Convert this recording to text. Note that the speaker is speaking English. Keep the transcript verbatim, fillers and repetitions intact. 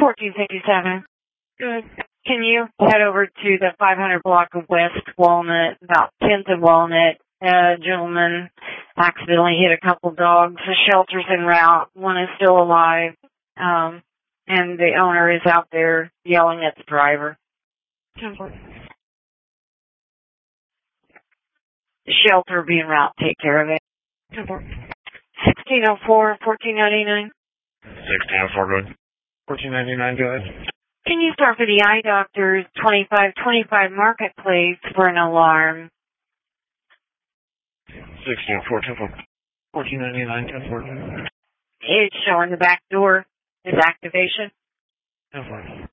fourteen fifty-seven. Good. Can you head over to the five hundred block of West Walnut, about tenth of Walnut? A gentleman accidentally hit a couple dogs. The shelter's en route. One is still alive. Um, and the owner is out there yelling at the driver. The shelter will be en route. Take care of it. sixteen oh four, fourteen ninety-nine. sixteen oh four, good. fourteen ninety-nine, go ahead. Can you start for the eye doctors, twenty-five twenty-five Marketplace, for an alarm? sixteen oh four, fourteen ninety-nine, ten four. It's showing the back door is activation. ten four.